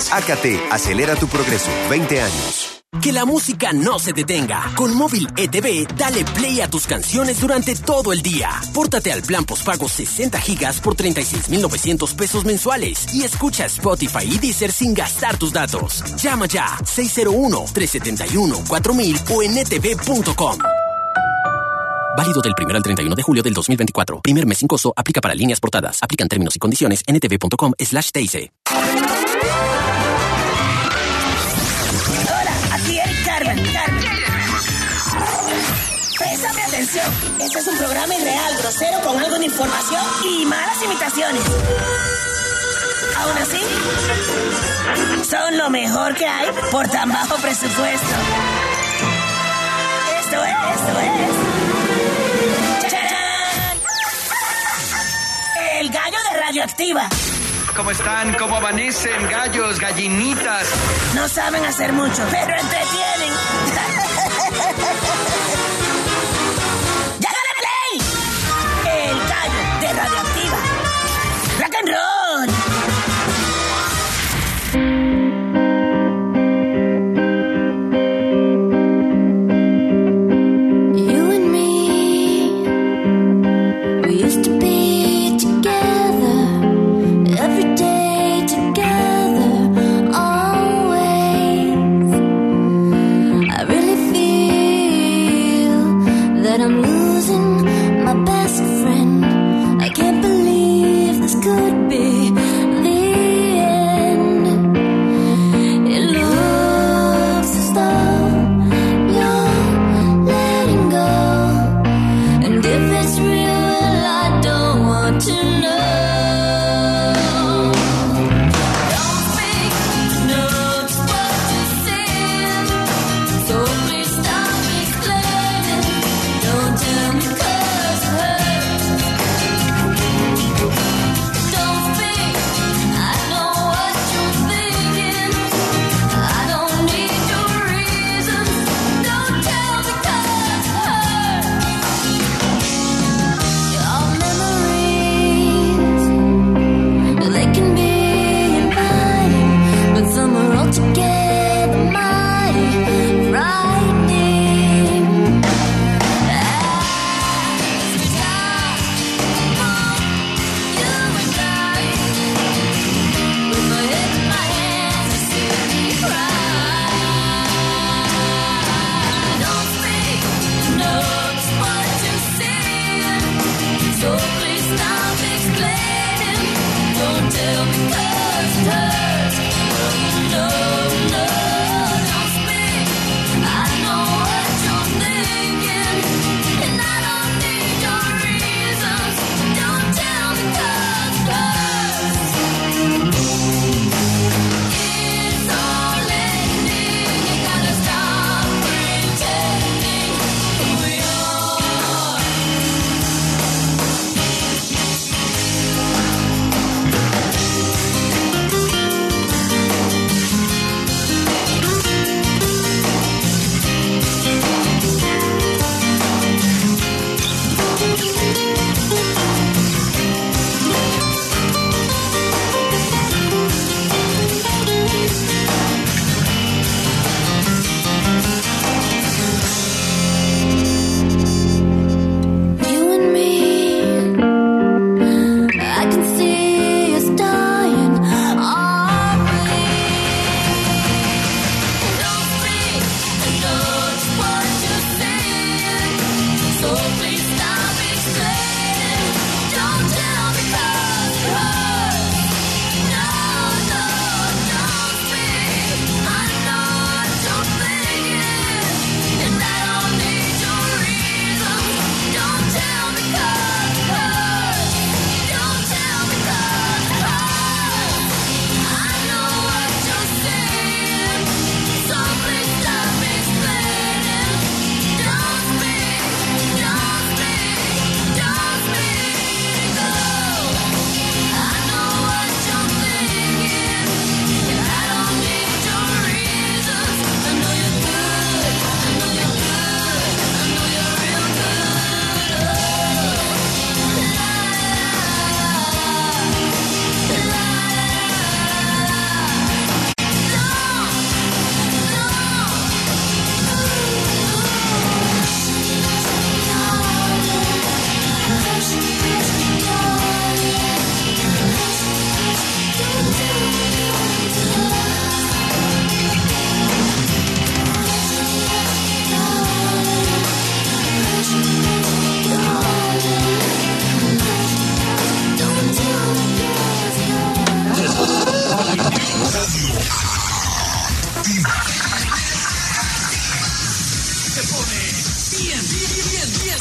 AKT, acelera tu progreso. 20 años. Que la música no se detenga. Con Móvil ETV, dale play a tus canciones durante todo el día. Pórtate al plan postpago 60 gigas por 36,900 pesos mensuales y escucha Spotify y Deezer sin gastar tus datos. Llama ya 601-371-4000 o en etv.com. Válido del 1 al 31 de julio del 2024. Primer mes sin costo. Aplica para líneas portadas. Aplican términos y condiciones en etv.com/TIC. Aquí Eric Carmen. Préstame atención. Este es un programa irreal, grosero, con algo de información y malas imitaciones. Aún así, son lo mejor que hay por tan bajo presupuesto. Esto es. ¡Chachán! El gallo de Radioactiva. ¿Cómo están? ¿Cómo amanecen? Gallos, gallinitas. No saben hacer mucho, pero entretienen. ¡Llágale play! El gallo de Radioactiva. ¡Rock and roll! You and me, we used to be together. Every day together, always. I really feel that I'm losing my best friend. I can't believe this could be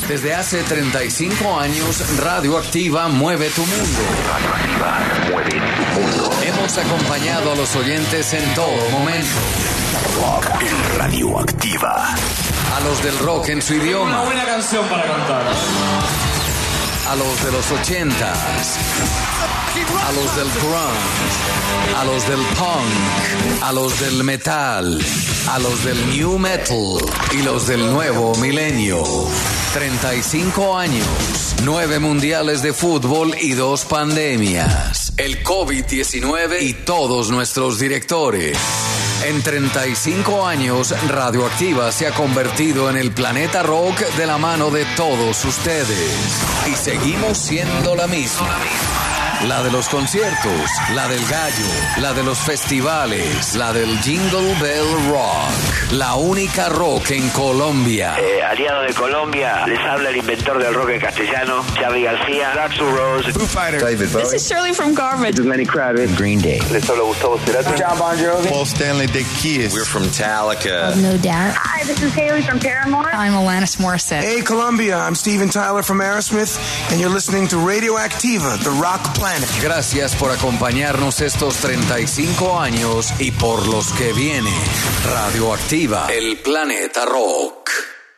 Desde hace 35 años, Radioactiva mueve tu mundo. Radioactiva mueve tu mundo. Hemos acompañado a los oyentes en todo momento. Rock en Radioactiva. A los del rock en su idioma. Una buena canción para cantar. A los de los 80s. A los del grunge. A los del punk. A los del metal. A los del new metal. Y los del nuevo milenio. 35 años. 9 mundiales de fútbol y 2 pandemias. El COVID-19 y todos nuestros directores. En 35 años, Radioactiva se ha convertido en el planeta rock de la mano de todos ustedes. Y seguimos siendo la misma. La de los conciertos, la del gallo, la de los festivales, la del Jingle Bell Rock. La única rock en Colombia. Aliado de Colombia, les habla el inventor del rock en castellano, Charlie García, Axl Rose, Foo Fighters, David Bowie. This is Shirley from Garbage. This is Lenny Kravitz, Green Day. les habla Gustavo Cerati, John Bon Jovi, Paul Stanley, The Kiss. We're from Metallica. No doubt. Hi, this is Haley from Paramore. I'm Alanis Morissette. Hey, Colombia, I'm Steven Tyler from Aerosmith, and you're listening to Radioactiva, the rock planet. Gracias por acompañarnos estos 35 años y por los que vienen. Radioactiva, el planeta rock.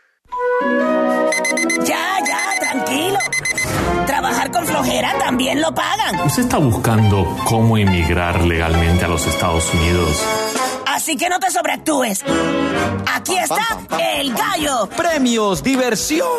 Ya, tranquilo. Trabajar con flojera también lo pagan. ¿Usted está buscando cómo emigrar legalmente a los Estados Unidos? Así que no te sobreactúes. Aquí está el gallo. Premios, diversión.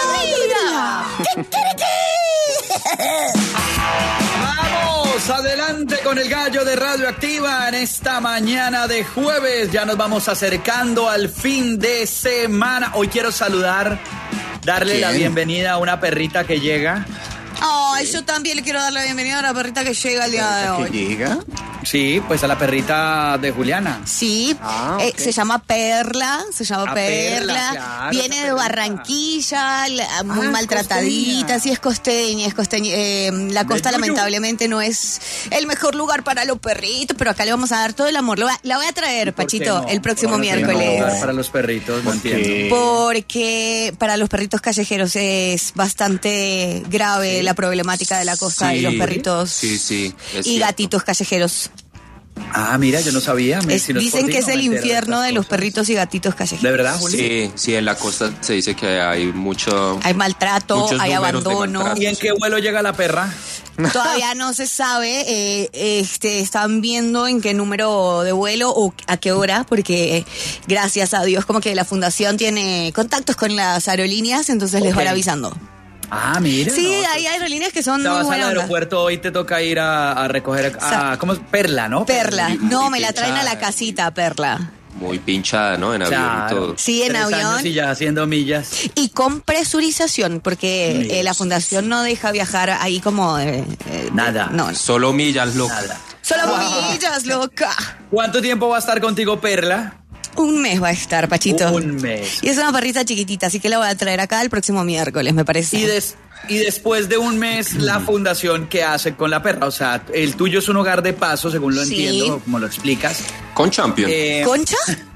Vamos, adelante con el gallo de Radioactiva en esta mañana de jueves. Ya nos vamos acercando al fin de semana. Hoy quiero saludar, darle la bienvenida a una perrita que llega. Ay, yo también le quiero dar la bienvenida a la perrita que llega el día de hoy. ¿Llega? Sí, pues a la perrita de Juliana. Sí, okay. Se llama Perla, Perla, claro, viene de esa Barranquilla, muy maltratadita, sí, es costeña. La costa lamentablemente no es el mejor lugar para los perritos, pero acá le vamos a dar todo el amor. La voy a traer, Pachito, el próximo miércoles. Para los perritos, no entiendo. Porque para los perritos callejeros es bastante grave la problemática de la costa y los perritos y gatitos callejeros. Ah, mira, yo no sabía. Dicen que es el infierno de los perritos y gatitos callejeros. ¿De verdad, Juli? Sí, en la costa se dice que hay mucho... Hay maltrato, hay abandono. ¿Y en qué vuelo llega la perra? Todavía no se sabe, están viendo en qué número de vuelo o a qué hora, porque gracias a Dios como que la fundación tiene contactos con las aerolíneas, entonces les van avisando. Ah, mira. Sí, hay aerolíneas que son muy buenas. Vas al aeropuerto, hoy te toca ir a recoger ¿cómo es? Perla, ¿no? Perla. No, me la pinchada. traen a la casita, Perla. Muy pinchada, ¿no? En avión y todo. Sí, en 3 avión. años y ya haciendo millas. Y con presurización, porque la fundación no deja viajar ahí como... Nada. No. Solo millas, loca. Nada. Solo millas, loca. ¿Cuánto tiempo va a estar contigo, Perla? Un mes va a estar, Pachito. Un mes. Y es una perrita chiquitita, así que la voy a traer acá el próximo miércoles, me parece. Y después de un mes, la fundación, ¿qué hace con la perra? O sea, el tuyo es un hogar de paso, según lo entiendo, como lo explicas. Con Champion. ¿Concha?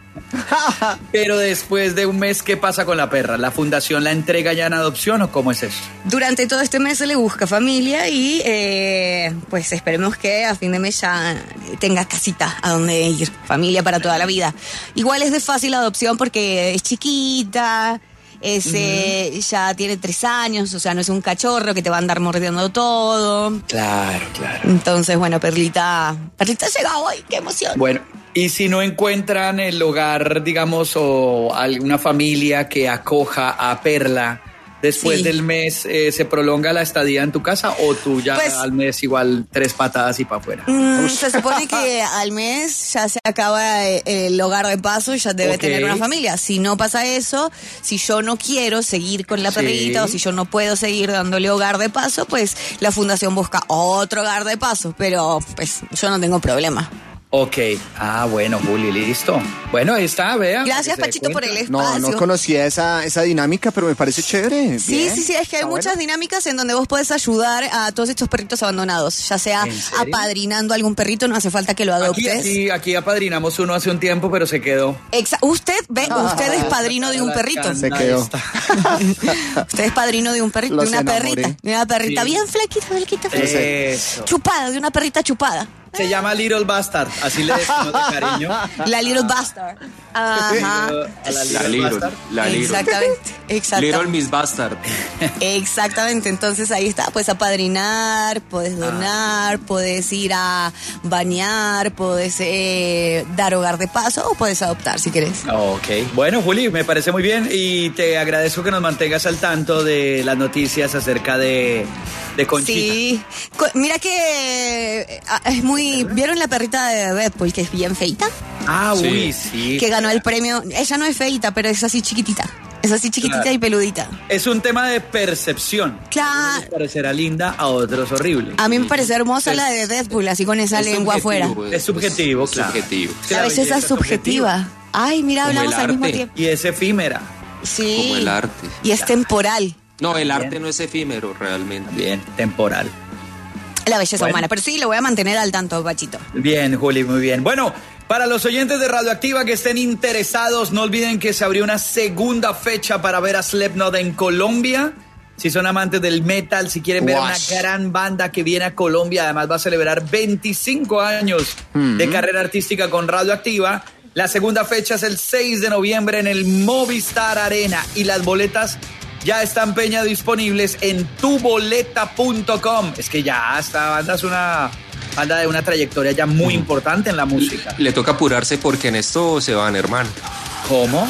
Pero después de un mes, ¿qué pasa con la perra? ¿La fundación la entrega ya en adopción o cómo es eso? Durante todo este mes se le busca familia y pues esperemos que a fin de mes ya tenga casita a donde ir, familia para toda la vida. Igual es de fácil adopción porque es chiquita, ya tiene 3 años, o sea, no es un cachorro que te va a andar mordiendo todo. Claro. Entonces, bueno, Perlita llega hoy, qué emoción. Bueno, y si no encuentran el hogar, digamos, o alguna familia que acoja a Perla, después del mes, ¿se prolonga la estadía en tu casa o tú ya pues, al mes igual 3 patadas y para afuera? Se supone que al mes ya se acaba el hogar de paso y ya debe tener una familia. Si no pasa eso, si yo no quiero seguir con la perrita o si yo no puedo seguir dándole hogar de paso, pues la fundación busca otro hogar de paso, pero pues yo no tengo problema. Ok. Ah, bueno, Juli, listo. Bueno, ahí está, vea. Gracias, Pachito, por el espacio. No conocía esa dinámica, pero me parece chévere. Sí, Bien. sí, es que hay muchas dinámicas en donde vos podés ayudar a todos estos perritos abandonados, ya sea apadrinando a algún perrito, no hace falta que lo adoptes. Aquí apadrinamos uno hace un tiempo, pero se quedó. Usted es padrino de un perrito. Se quedó. Usted es padrino de un perrito, de una perrita Sí. bien flaquita. Eso. Chupada, de una perrita chupada. Se llama Little Bastard, así le decimos de cariño. La Little Bastard. Ajá. La Little. Exactamente. Little Miss Bastard. Exactamente, entonces ahí está, puedes apadrinar, puedes donar, puedes ir a bañar, puedes dar hogar de paso o puedes adoptar si querés. Ok, bueno, Juli, me parece muy bien y te agradezco que nos mantengas al tanto de las noticias acerca de Conchita. Sí, mira que es muy... ¿Vieron la perrita de Deadpool que es bien feita? Ah, sí. Uy, sí. Que ganó el premio, ella no es feita, pero es así chiquitita. Es así chiquitita claro. Y peludita. Es un tema de percepción. Claro. A unos parecerá linda, a otros horrible. A mí me parece hermosa la de Deadpool, así con esa lengua afuera. Es subjetivo, claro. Subjetivo. La belleza es subjetiva. Ay, mira, hablamos al mismo tiempo. Y es efímera. Sí. Como el arte. Y es temporal. No, el arte no es efímero realmente. Bien, temporal. La belleza humana, pero sí, lo voy a mantener al tanto, Pachito. Bien, Juli, muy bien. Bueno, para los oyentes de Radioactiva que estén interesados, no olviden que se abrió una segunda fecha para ver a Slipknot en Colombia. Si son amantes del metal, si quieren ver una gran banda que viene a Colombia, además va a celebrar 25 años de carrera artística con Radioactiva. La segunda fecha es el 6 de noviembre en el Movistar Arena y las boletas ya están, Peña, disponibles en tuboleta.com. Es que ya esta banda es una banda de una trayectoria ya muy importante en la música. Le toca apurarse porque en esto se van, hermano. ¿Cómo?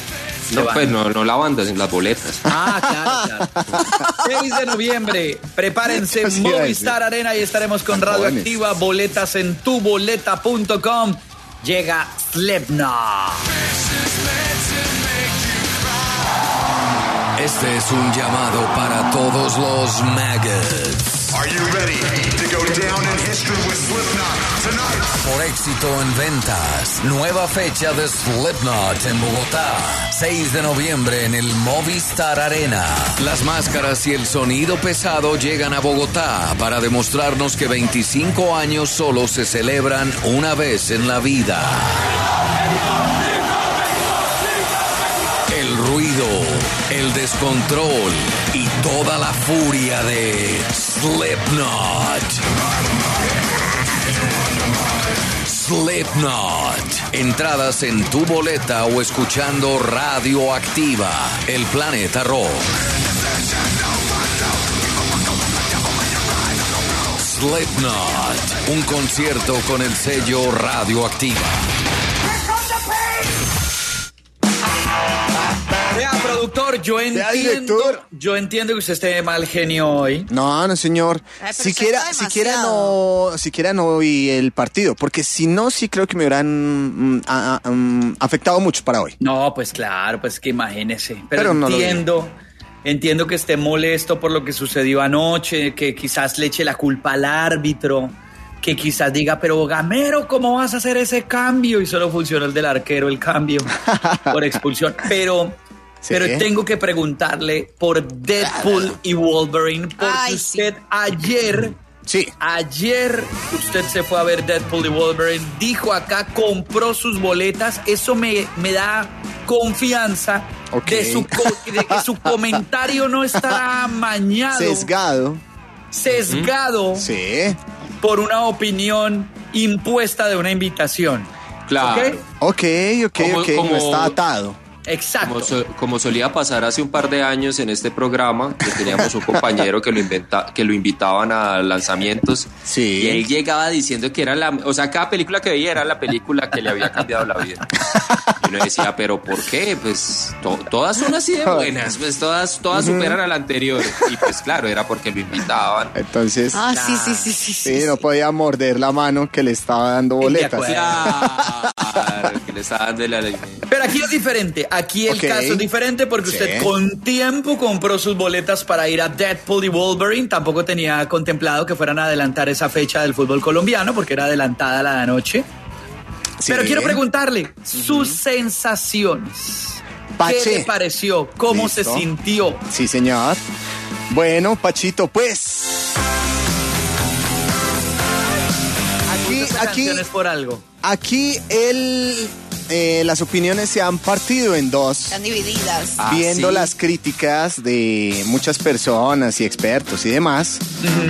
No, pues no la banda, sino las boletas. Ah, claro. 6 de noviembre, prepárense, Movistar Arena y estaremos con Radioactiva. Boletas en tuboleta.com. Llega Slipknot. Este es un llamado para todos los maggots. Are you ready to go down in history with Slipknot tonight? Por éxito en ventas, nueva fecha de Slipknot en Bogotá, 6 de noviembre en el Movistar Arena. Las máscaras y el sonido pesado llegan a Bogotá para demostrarnos que 25 años solo se celebran una vez en la vida. El ruido, el descontrol y toda la furia de Slipknot. Slipknot. Entradas en tu boleta o escuchando Radioactiva, El Planeta Rock. Slipknot. Un concierto con el sello Radioactiva. Vea, productor, yo entiendo que usted esté de mal genio hoy. No, señor. Siquiera no vi el partido, porque si no, sí creo que me hubieran afectado mucho para hoy. No, pues claro, pues que imagínese. Pero no entiendo que esté molesto por lo que sucedió anoche, que quizás le eche la culpa al árbitro, que quizás diga, pero Gamero, ¿cómo vas a hacer ese cambio? Y solo funcionó el del arquero, el cambio por expulsión. Pero tengo que preguntarle por Deadpool y Wolverine, porque usted ayer usted se fue a ver Deadpool y Wolverine, dijo acá, compró sus boletas, eso me da confianza de que su comentario no estará amañado. Sesgado por una opinión impuesta de una invitación. Claro. Ok, no está atado. Exacto. Como solía pasar hace un par de años en este programa, que teníamos un compañero que lo invitaban a lanzamientos, y él llegaba diciendo que era cada película que veía era la película que le había cambiado la vida. Y uno decía, ¿pero por qué? Pues todas son así de buenas, pues todas superan a la anterior. Y pues claro, era porque lo invitaban. Entonces, sí, no podía morder la mano que le estaba dando boletas. Claro, que le estaba dando la ley. Pero aquí es diferente. Aquí el caso es diferente porque usted con tiempo compró sus boletas para ir a Deadpool y Wolverine. Tampoco tenía contemplado que fueran a adelantar esa fecha del fútbol colombiano porque era adelantada la de anoche. Sí. Pero quiero preguntarle sus sensaciones. Pache. ¿Qué le pareció? ¿Cómo Listo. se sintió? Sí, señor. Bueno, Pachito, pues. Esta canción es por algo. Aquí las opiniones se han partido en dos. Están divididas. Viendo sí. las críticas de muchas personas y expertos y demás.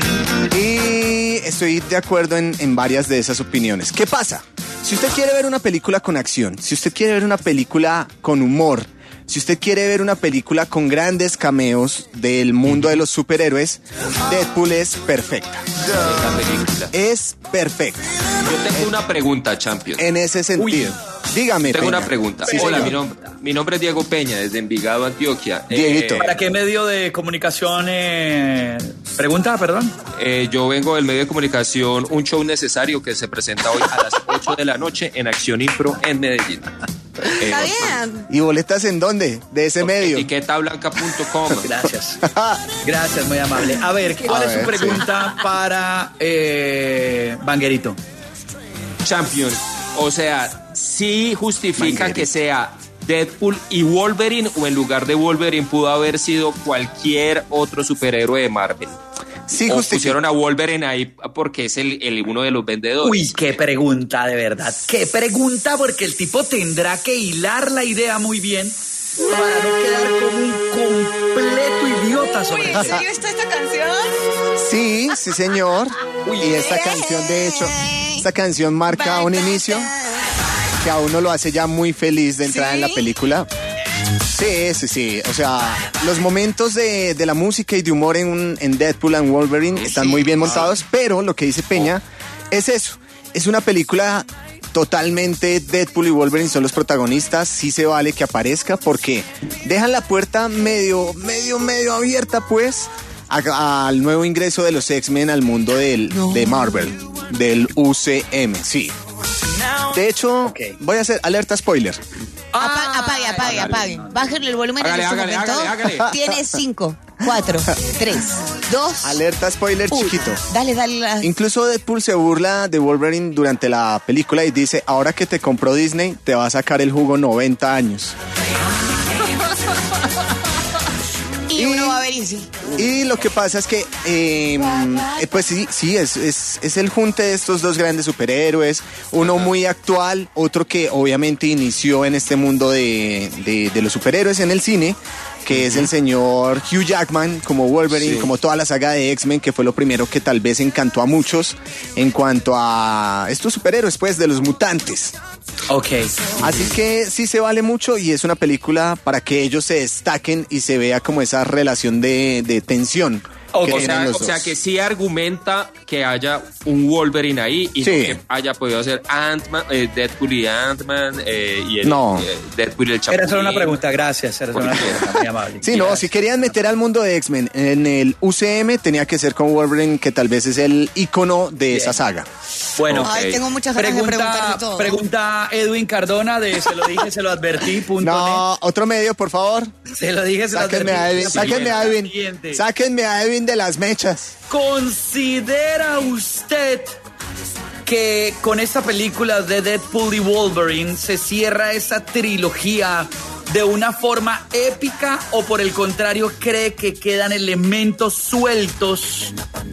Y estoy de acuerdo en varias de esas opiniones. ¿Qué pasa? Si usted quiere ver una película con acción, si usted quiere ver una película con humor, si usted quiere ver una película con grandes cameos del mundo de los superhéroes, Deadpool es perfecta. Esa película. Es perfecta. Yo tengo una pregunta, Champion. En ese sentido. Dígame, Tengo Peña. una pregunta. Sí, Hola, señor. mi nombre es Diego Peña, desde Envigado, Antioquia. Dieguito. ¿Para qué medio de comunicación? Pregunta, perdón. Yo vengo del medio de comunicación Un Show Necesario que se presenta hoy a las 8 de la noche en Acción Impro en Medellín. Está bien. ¿Y boletas en dónde? De ese medio. Etiquetablanca.com. Gracias. Gracias, muy amable. A ver, ¿cuál es su pregunta para Vanguerito? Champion, o sea, ¿sí justifica que sea Deadpool y Wolverine o en lugar de Wolverine pudo haber sido cualquier otro superhéroe de Marvel? Sí, o justifica. pusieron a Wolverine ahí porque es uno de los vendedores. Uy, qué pregunta, de verdad. Qué pregunta, porque el tipo tendrá que hilar la idea muy bien para no quedar como un completo idiota sobre ¿En eso. serio está esta canción? Sí, sí, señor. Y esta canción, de hecho, esta canción marca un inicio que a uno lo hace ya muy feliz de entrar en la película. Sí, sí, sí. O sea, los momentos de la música y de humor en Deadpool and Wolverine están muy bien montados, pero lo que dice Peña es eso. Es una película totalmente Deadpool y Wolverine son los protagonistas. Sí se vale que aparezca porque dejan la puerta medio abierta, pues, al nuevo ingreso de los X-Men al mundo de Marvel, del UCM, sí. De hecho, voy a hacer alerta spoiler. Apague. Bájale el volumen en este momento. Hágale. Tienes 5, 4, 3, 2. Alerta spoiler chiquito. Dale. Incluso Deadpool se burla de Wolverine durante la película y dice, ahora que te compró Disney, te va a sacar el jugo 90 años. Y uno va a ver y sí. Y lo que pasa es que, pues sí, es el junte de estos dos grandes superhéroes, uno muy actual, otro que obviamente inició en este mundo de los superhéroes en el cine, que es el señor Hugh Jackman como Wolverine, como toda la saga de X-Men, que fue lo primero que tal vez encantó a muchos en cuanto a estos superhéroes, pues, de los mutantes. Ok. Así que sí se vale mucho y es una película para que ellos se destaquen y se vea como esa relación de tensión. Okay. Que tienen los O sea dos. que sí argumenta que haya un Wolverine ahí y no que haya podido hacer Ant-Man, Deadpool y Ant-Man y el Deadpool y el Chapulín. Era solo una pregunta, gracias. Era solo una pregunta, muy amable. Sí, no, si querían meter al mundo de X-Men en el UCM, tenía que ser con Wolverine, que tal vez es el ícono de esa saga. Bueno, Ay, tengo muchas ganas de preguntarle todo. Pregunta Edwin Cardona de Se lo dije, se lo advertí. No, otro medio, por favor. Se lo dije, se lo advertí. Sáquenme a Edwin de las mechas. ¿Considera usted que con esta película de Deadpool y Wolverine se cierra esa trilogía de una forma épica o por el contrario cree que quedan elementos sueltos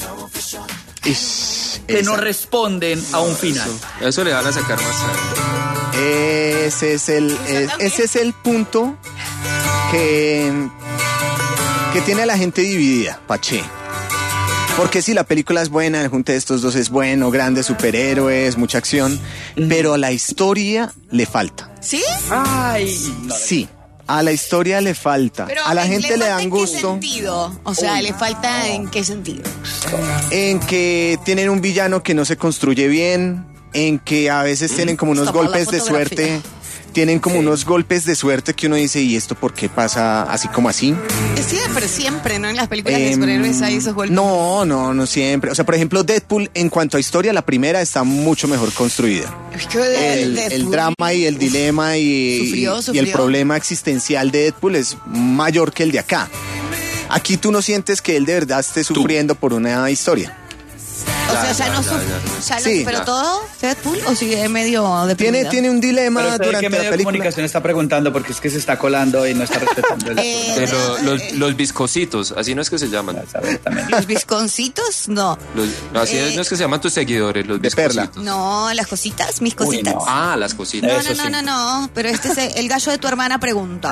que no responden a un final? Eso le van a sacar más tarde. Ese es el punto que tiene a la gente dividida, Pache. Porque sí, la película es buena, el junte de estos dos es bueno, grandes superhéroes, mucha acción, pero a la historia le falta. ¿Sí? Ay, no. Sí, a la historia le falta. Pero a la gente le dan gusto. ¿En qué sentido? O sea, ¿le falta en qué sentido? En que tienen un villano que no se construye bien, en que a veces tienen como unos golpes de suerte. Tienen como unos golpes de suerte que uno dice, ¿y esto por qué pasa así como así? Pero siempre, ¿no? En las películas de superhéroes hay esos golpes. No siempre. O sea, por ejemplo, Deadpool, en cuanto a historia, la primera está mucho mejor construida. Es que El drama y el dilema y el problema existencial de Deadpool es mayor que el de acá. Aquí tú no sientes que él de verdad esté sufriendo por una historia. sea, ya no Sí. pero todo Deadpool o sigue medio deprimido. Tiene un dilema Pero usted, durante ¿qué medio la de película. comunicación está preguntando? Porque es que se está colando y no está respetando el Los viscositos, así no es que se llaman. ¿Los visconcitos? No. No, así no es que se llaman tus seguidores, los viscositos. No, las cositas, mis cositas. Ah, las cositas. No, pero este es el gallo de tu hermana pregunta.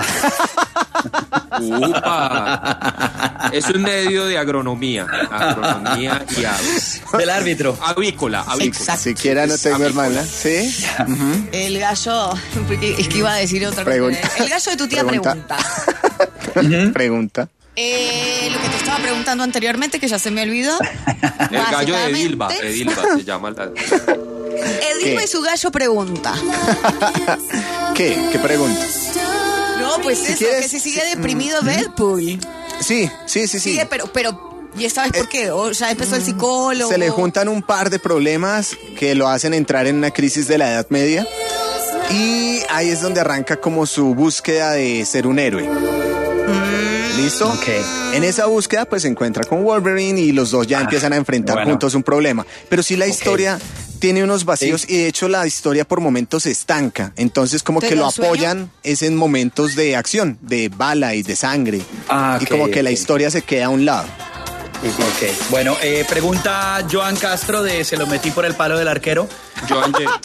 ¡Upa! Es un medio de agronomía y aves. Del árbitro. Avícola. Exacto. Siquiera no tengo hermana. ¿Sí? El gallo, porque es que iba a decir otra cosa. El gallo de tu tía pregunta. Pregunta. Lo que te estaba preguntando anteriormente, que ya se me olvidó. El gallo de Edilva se llama. Edilva y su gallo pregunta. ¿Qué pregunta? No, pues Si eso, quieres, que si sigue deprimido Deadpool. Sí. Sigue, pero ¿y esta vez por qué? ¿O ya empezó el psicólogo? Se le juntan un par de problemas que lo hacen entrar en una crisis de la Edad Media. Y ahí es donde arranca como su búsqueda de ser un héroe. ¿Listo? Ok. En esa búsqueda pues se encuentra con Wolverine y los dos ya empiezan a enfrentar juntos un problema. Pero sí la historia tiene unos vacíos y de hecho la historia por momentos se estanca. Entonces como que lo apoyan es en momentos de acción, de bala y de sangre. Y como que la historia se queda a un lado. Ok. Bueno, pregunta Joan Castro de Se lo metí por el palo del arquero. Joan Jett.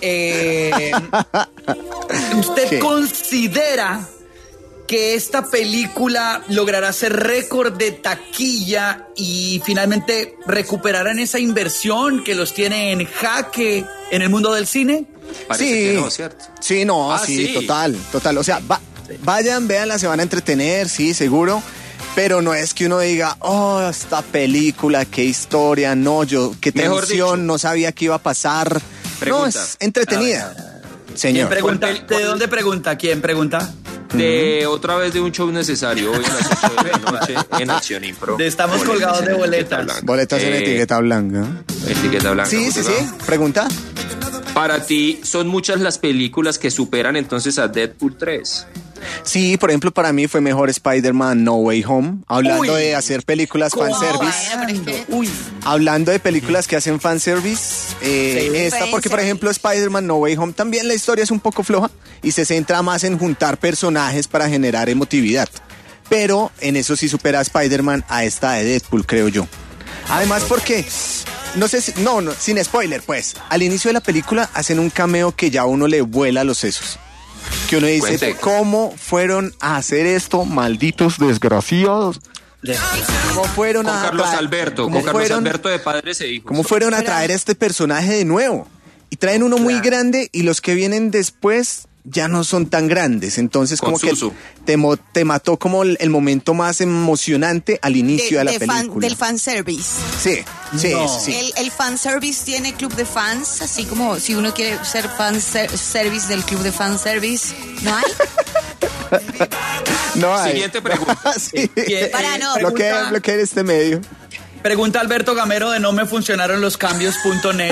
¿Usted considera que esta película logrará hacer récord de taquilla y finalmente recuperarán esa inversión que los tiene en jaque en el mundo del cine? Parece que no, ¿cierto? Sí, total. O sea, vayan, véanla, se van a entretener, sí, seguro. Pero no es que uno diga, oh, esta película, qué historia, no, qué tensión, no sabía qué iba a pasar. Pregunta. No, es entretenida. Señor. ¿Quién pregunta? ¿De dónde pregunta? ¿Quién pregunta? Otra vez de un show necesario hoy a las 8 de la noche en Acción Impro. Estamos colgados de boletas. Boletas en etiqueta blanca. Etiqueta blanca. Sí. Pregunta. Para ti, ¿son muchas las películas que superan entonces a Deadpool 3? Sí, por ejemplo, para mí fue mejor Spider-Man No Way Home. Hablando de hacer películas fanservice. Hablando de películas que hacen fanservice. Porque, por ejemplo, Spider-Man No Way Home también la historia es un poco floja y se centra más en juntar personajes para generar emotividad. Pero en eso sí supera a Spider-Man a esta de Deadpool, creo yo. Además, porque... No sé si... No, sin spoiler, pues. Al inicio de la película hacen un cameo que ya a uno le vuela los sesos. Que uno dice, ¿cómo fueron a hacer esto, malditos desgraciados? ¿Cómo fueron con Carlos Alberto de Padres e Hijos. ¿Cómo fueron a traer a este personaje de nuevo? Y traen uno muy grande y los que vienen después ya no son tan grandes. Entonces como que te mató como el momento más emocionante al inicio de la película. Del fanservice. Sí. El fanservice tiene club de fans, así como si uno quiere ser fanservice del club de fanservice, ¿no hay? No hay. Siguiente pregunta. Sí. Bloquea este medio. Pregunta Alberto Gamero de no me funcionaron los cambios.net.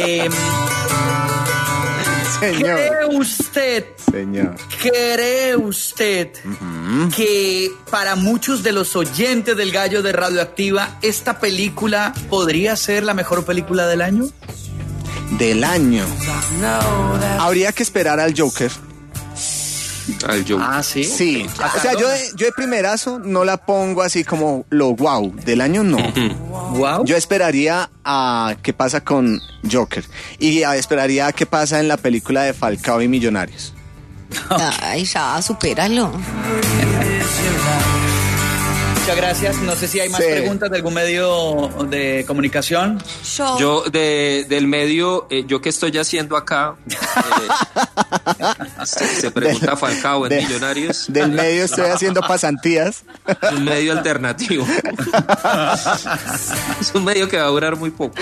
¿Cree usted que para muchos de los oyentes del Gallo de Radioactiva esta película podría ser la mejor película del año? Del año. Habría que esperar al Joker. Al Joker. Ah, ¿sí? Sí. O sea, yo de primerazo no la pongo así como lo wow. Del año no. ¿Wow? Yo esperaría a qué pasa con Joker. Y esperaría a qué pasa en la película de Falcao y Millonarios. Ay, ya, supéralo. Muchas gracias. No sé si hay más preguntas de algún medio de comunicación. Yo del medio, ¿yo qué estoy haciendo acá? Se pregunta Falcao en Millonarios. Del medio estoy haciendo pasantías. Es un medio alternativo. Es un medio que va a durar muy poco.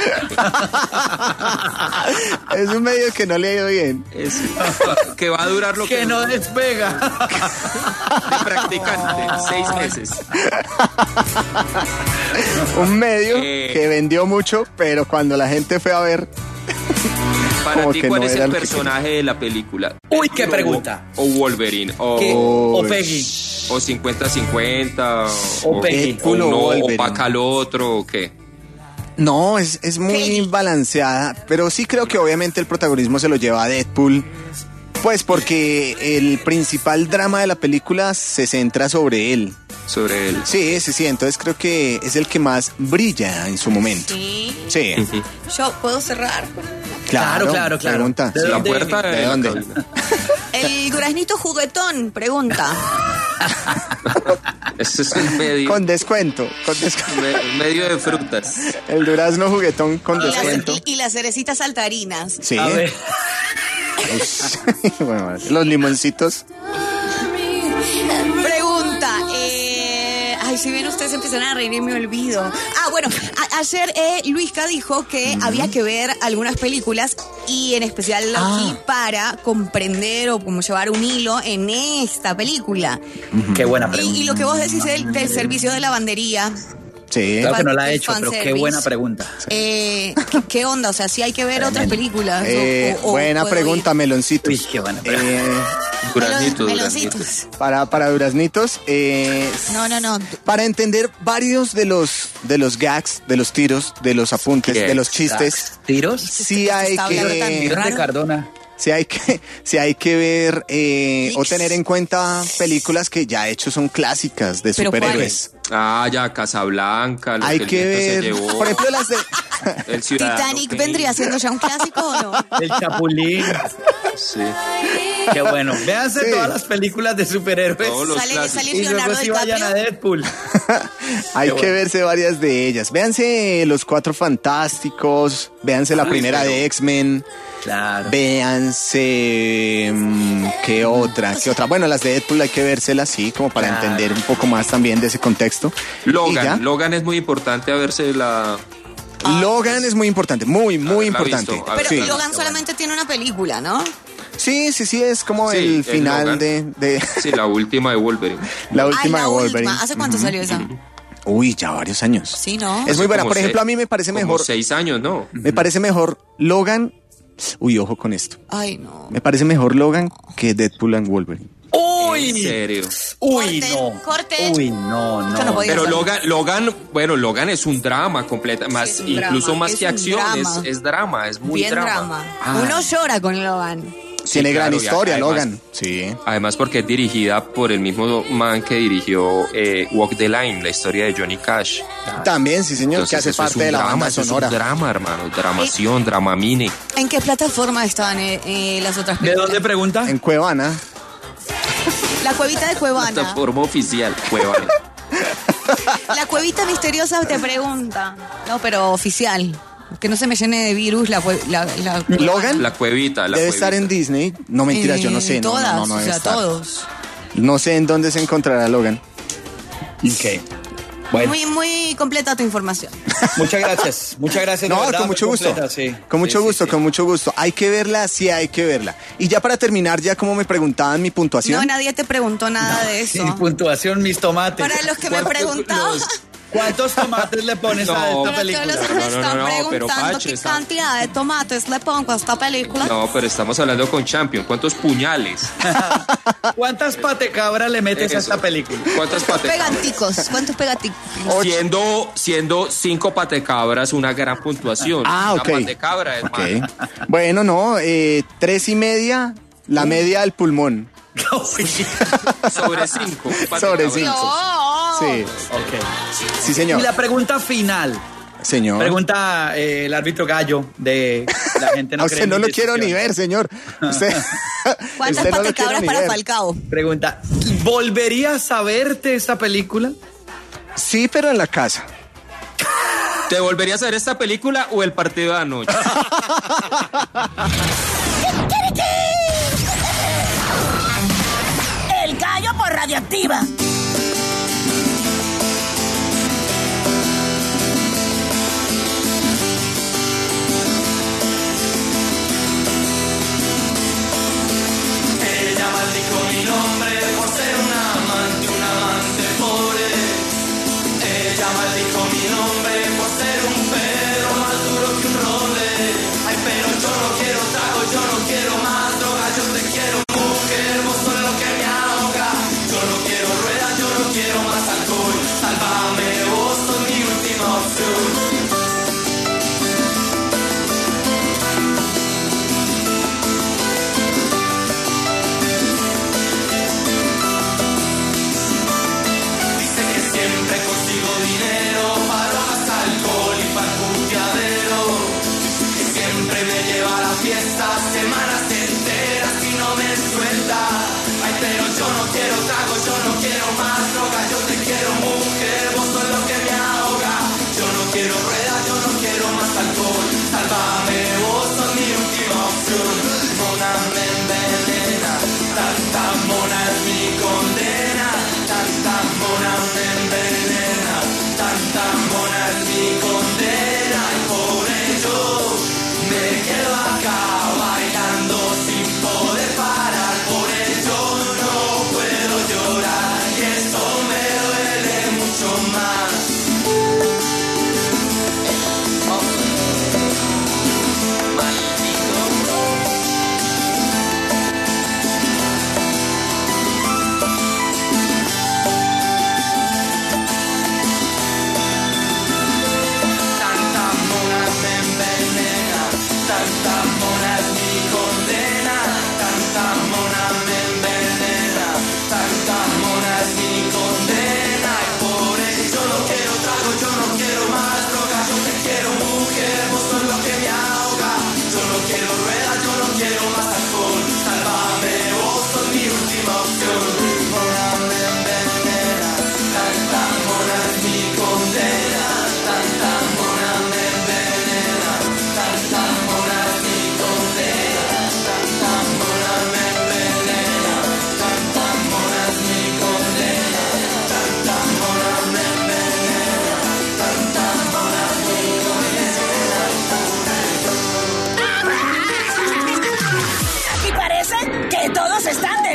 Es un medio que no le ha ido bien. Que va a durar lo que no despega. De practicante, 6 meses. Un medio que vendió mucho, pero cuando la gente fue a ver... Para ti, ¿cuál es el personaje de la película? Uy, qué pregunta. O Wolverine, o Peggy. O 50-50, o Peggy. o Paca al otro, ¿o qué? No, es muy balanceada, pero sí creo que obviamente el protagonismo se lo lleva a Deadpool, pues porque el principal drama de la película se centra sobre él. Sobre él. Sí, entonces creo que es el que más brilla en su momento. Sí. ¿Yo puedo cerrar? Claro. Pregunta. ¿De la puerta ¿De dónde? El duraznito juguetón, pregunta. Este es un medio. Con descuento. Medio de frutas. El durazno juguetón con descuento. Y las cerecitas saltarinas. Sí. Bueno, los limoncitos. Pregunta. Ay, si bien ustedes empiezan a reír y me olvido. Bueno, ayer Luisca dijo que había que ver algunas películas y en especial Loki para comprender o como llevar un hilo en esta película. Qué buena pregunta. Y lo que vos decís del servicio de lavandería. Sí. Claro que no la he hecho, pero qué buena pregunta. ¿Qué onda? O sea, si hay que ver otras películas. Buena pregunta, meloncitos. Uy, qué buena pregunta. Duraznitos. Para duraznitos. No. Para entender varios de los gags, de los tiros, de los apuntes, de los chistes. ¿Tiros? Sí hay que... Tiros de Cardona. Si hay que ver o tener en cuenta películas que ya hechos son clásicas de superhéroes. Ya, Casablanca. Hay que ver, por ejemplo, las de... El Ciudadano ¿Titanic Kane. vendría siendo ya un clásico o no? El Chapulín. Sí. Qué bueno. Véanse todas las películas de superhéroes. Todos los Sale y luego sí vayan a Deadpool. Hay que verse varias de ellas. Véanse Los Cuatro Fantásticos, véanse la primera de X-Men. Claro. Véanse ¿qué otra? Bueno, las de Deadpool hay que vérselas, sí, como para entender un poco más también de ese contexto. Logan es muy importante a verse la... Logan es muy importante, muy importante. Pero Logan solamente tiene una película, ¿no? Sí, es como el final de... Sí, la última de Wolverine. La última de Wolverine. ¿Hace cuánto salió esa? Uy, ya varios años. Sí, ¿no? Es muy buena. Por ejemplo, a mí me parece mejor... 6 años, ¿no? Me parece mejor Logan... Uy, ojo con esto. Ay, no. Me parece mejor Logan que Deadpool and Wolverine. ¡Uy! ¿En serio? Uy, Corte. Uy, no. Pero Logan es un drama completo, más incluso drama, más que acción, es drama, es muy bien drama. Uno llora con Logan. Tiene gran claro, historia, además, Logan. Sí. Además porque es dirigida por el mismo man que dirigió Walk the Line, la historia de Johnny Cash. También, sí, señor, Entonces, que hace eso es parte un de la drama, banda eso sonora. Es un drama, hermano, dramación, dramamine. ¿En qué plataforma están las otras películas? ¿De dónde pregunta? En Cuevana. La cuevita de Cuevana. Plataforma oficial, Cuevana. La cuevita misteriosa te pregunta. No, pero oficial. Que no se me llene de virus la Logan. La cuevita. Debe estar en Disney. No, mentiras, yo no sé. Todas, no o debe sea, estar. todos. No sé en dónde se encontrará Logan. Ok. Bueno. Muy completa tu información. Muchas gracias. No, verdad, con mucho gusto. completa, sí. Con mucho gusto. Hay que verla, sí hay que verla. Y ya para terminar, ya como me preguntaban mi puntuación. No, nadie te preguntó nada de eso. Mi puntuación, mis tomates. Para los que me preguntaban. ¿Cuántos tomates le pones a esta película? Todos los que me están pero preguntando Pache, qué cantidad de tomates le pongo a esta película. No, pero estamos hablando con Champion. ¿Cuántos puñales? ¿Cuántas patecabras le metes a esta película? ¿Cuántas patecabras? ¿Cuántos pegaticos? Siendo 5 patecabras una gran puntuación. Ok. Una patecabra es más. Bueno, no, 3.5, la media del pulmón. Sobre 5. Sobre 5. Sí. Ok. Sí, señor. Y la pregunta final. Señor. Pregunta el árbitro Gallo de la gente no a usted no lo quiero ni ver, señor. ¿Cuántas patecabras para Falcao? Pregunta, ¿volverías a verte esta película? Sí, pero en la casa. ¿Te volverías a ver esta película o el partido de anoche? El Gallo por Radioactiva. Ella maldijo mi nombre por ser un amante pobre. Ella maldijo mi nombre por ser un perro más duro que un roble. Ay, pero yo no quiero trago, yo no quiero más droga, yo te quiero mujer, vos sos lo que me ahoga. Yo no quiero ruedas, yo no quiero más alcohol. Sálvame, vos sos mi última opción.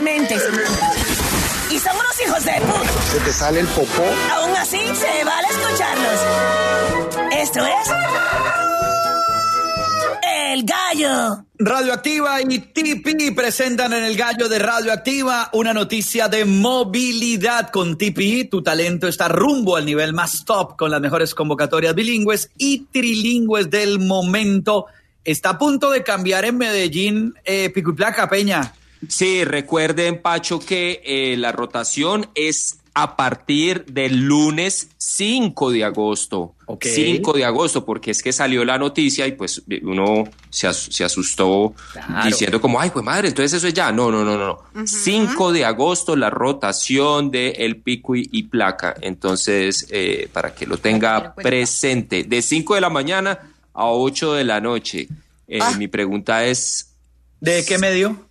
dementes. Y son unos hijos de puta. ¿Se te sale el popó? Aún así, se vale escucharlos. Esto es... El Gallo. Radioactiva y TP presentan en El Gallo de Radioactiva una noticia de movilidad. Con TP, tu talento está rumbo al nivel más top con las mejores convocatorias bilingües y trilingües del momento. Está a punto de cambiar en Medellín, Pico y Placa, Peña. Sí, recuerden, Pacho, que la rotación es a partir del lunes 5 de agosto. Okay. 5 de agosto, porque es que salió la noticia y pues uno se asustó diciendo como, ay, pues madre, entonces eso es ya. No. 5 de agosto la rotación de El Pico y Placa. Entonces, para que lo tenga presente, de 5 de la mañana a 8 de la noche. Mi pregunta es... ¿De qué medio?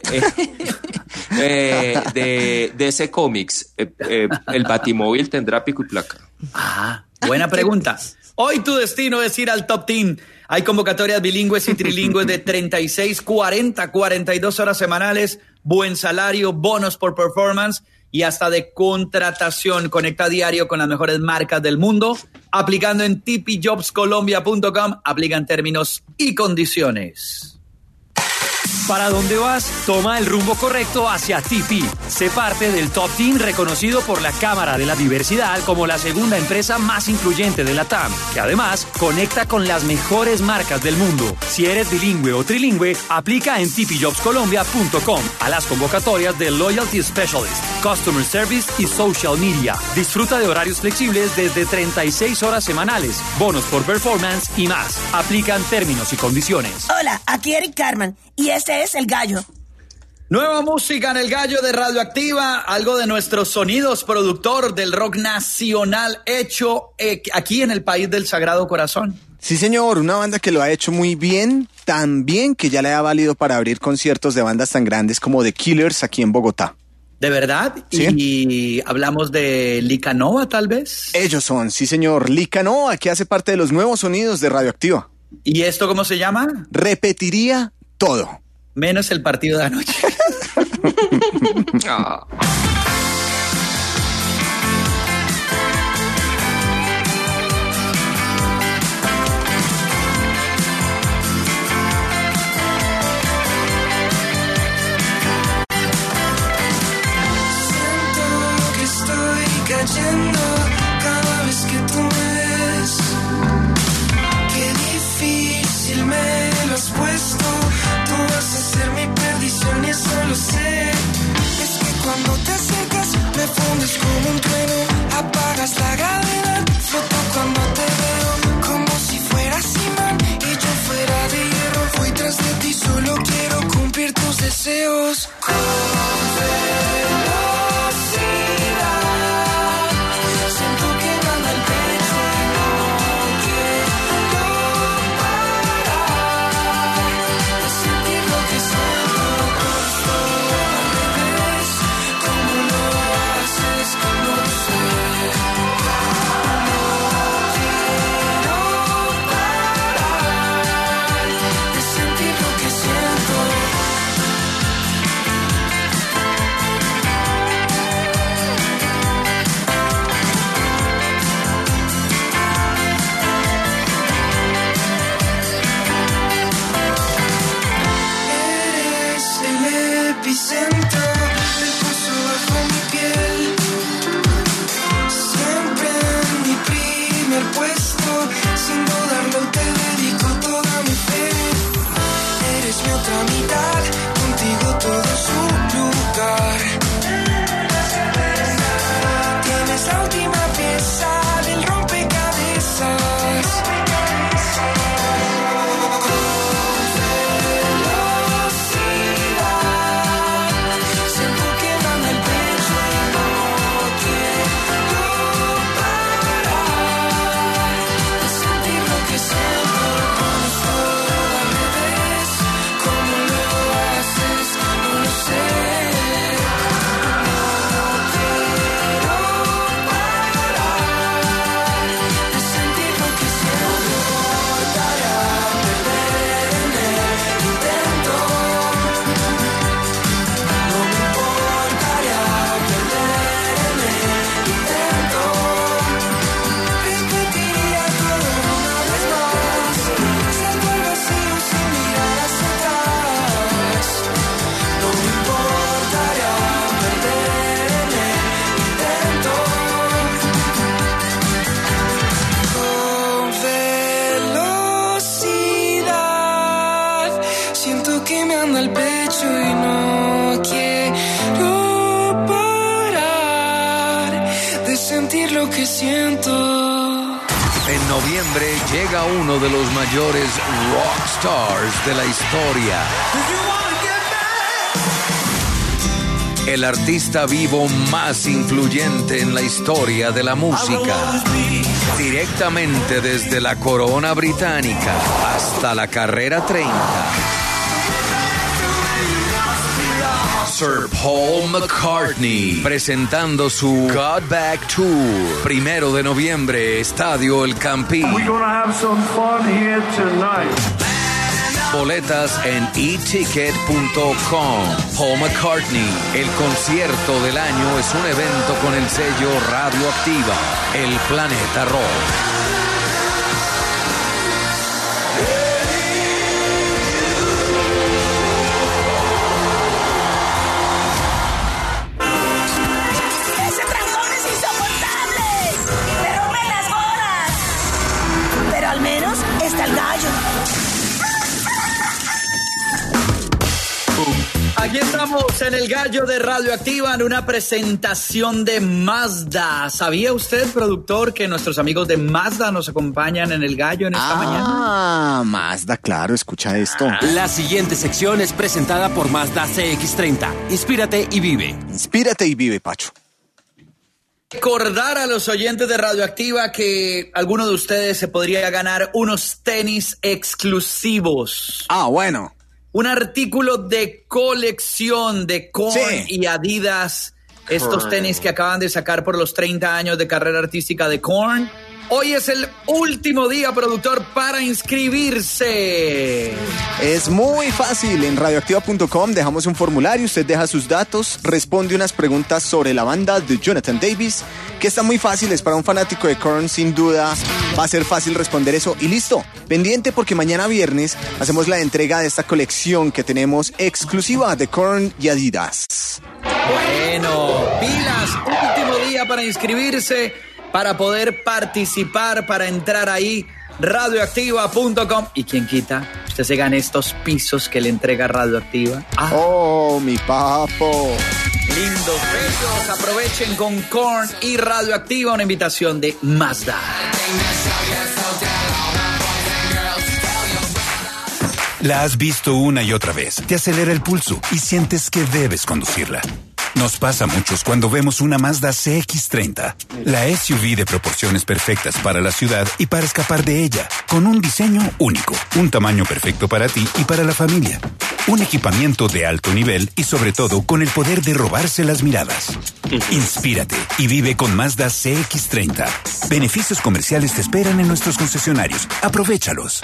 De DC Comics, el Batimóvil tendrá Pico y Placa. Buena pregunta. Hoy tu destino es ir al Top Team. Hay convocatorias bilingües y trilingües de 36, 40, 42 horas semanales, buen salario, bonos por performance y hasta de contratación. Conecta diario con las mejores marcas del mundo, aplicando en tipijobscolombia.com. Aplican términos y condiciones. ¿Para dónde vas? Toma el rumbo correcto hacia TP. Sé parte del Top Team reconocido por la Cámara de la Diversidad como la segunda empresa más influyente de la TAM, que además conecta con las mejores marcas del mundo. Si eres bilingüe o trilingüe, aplica en tipijobscolombia.com a las convocatorias de Loyalty Specialist, Customer Service y Social Media. Disfruta de horarios flexibles desde 36 horas semanales, bonos por performance y más. Aplican términos y condiciones. Hola, aquí Eric Carman y este es El Gallo. Nueva música en El Gallo de Radioactiva, algo de nuestros sonidos, productor del rock nacional hecho aquí en el país del Sagrado Corazón. Sí, señor, una banda que lo ha hecho muy bien, tan bien que ya le ha valido para abrir conciertos de bandas tan grandes como The Killers aquí en Bogotá. ¿De verdad? ¿Sí? Y hablamos de Licanova, tal vez. Ellos son, sí, señor, Licanova, que hace parte de los nuevos sonidos de Radioactiva. ¿Y esto cómo se llama? Repetiría todo. Menos el partido de anoche. Siento que estoy cayendo cada vez que tú me ves. Qué difícil me lo has puesto. Tú vas a ser mi perdición y eso lo sé. Es que cuando te acercas me fundes como un trueno. Apagas la gravedad, floto cuando te veo. Como si fueras imán y yo fuera de hierro. Voy tras de ti, solo quiero cumplir tus deseos. Con velocidad siento que gana el pecho y no quiero parar de sentir lo que siento. Justo al revés, como lo haces, no sé. No quiero parar de sentir lo que siento. Eres el epicentro del pulso bajo mi piel. Siempre en mi primer puesto, sin dudarlo te dedico toda mi fe. Eres mi otra mitad, contigo todo su lugar. Tienes la última pieza del rompecabezas. Con velocidad que siento. En noviembre llega uno de los mayores rock stars de la historia. El artista vivo más influyente en la historia de la música. Directamente desde la corona británica hasta la carrera 30. Sir Paul McCartney presentando su Got Back Tour. 1 de noviembre, Estadio El Campín. We're gonna have some fun here tonight. Boletas en eticket.com. Paul McCartney, el concierto del año, es un evento con el sello Radioactiva, el Planeta Rock. ¡Ese trancón es insoportable! ¡Me rompen las bolas! Pero al menos está el gallo. Aquí estamos en el Gallo de Radioactiva en una presentación de Mazda. ¿Sabía usted, productor, que nuestros amigos de Mazda nos acompañan en el Gallo en esta mañana? Ah, Mazda, claro, escucha esto. La siguiente sección es presentada por Mazda CX-30. Inspírate y vive. Inspírate y vive, Pacho. Recordar a los oyentes de Radioactiva que alguno de ustedes se podría ganar unos tenis exclusivos. Ah, bueno. Un artículo de colección de Korn Sí. y Adidas. Estos tenis que acaban de sacar por los 30 años de carrera artística de Korn. Hoy es el último día, productor, para inscribirse. Es muy fácil. En radioactiva.com dejamos un formulario, usted deja sus datos, responde unas preguntas sobre la banda de Jonathan Davis, que está muy fácil, es para un fanático de Korn, sin duda. Va a ser fácil responder eso y listo. Pendiente porque mañana viernes hacemos la entrega de esta colección que tenemos exclusiva de Korn y Adidas. Bueno, pilas, último día para inscribirse, para poder participar, para entrar ahí, radioactiva.com. ¿Y quién quita? Usted se gana estos pisos que le entrega Radioactiva. Ah. Oh, mi papo. Lindos besos, aprovechen con Korn y Radioactiva, una invitación de Mazda. La has visto una y otra vez, te acelera el pulso y sientes que debes conducirla. Nos pasa a muchos cuando vemos una Mazda CX-30, la SUV de proporciones perfectas para la ciudad y para escapar de ella, con un diseño único, un tamaño perfecto para ti y para la familia, un equipamiento de alto nivel y sobre todo con el poder de robarse las miradas. Inspírate y vive con Mazda CX-30. Beneficios comerciales te esperan en nuestros concesionarios. Aprovéchalos.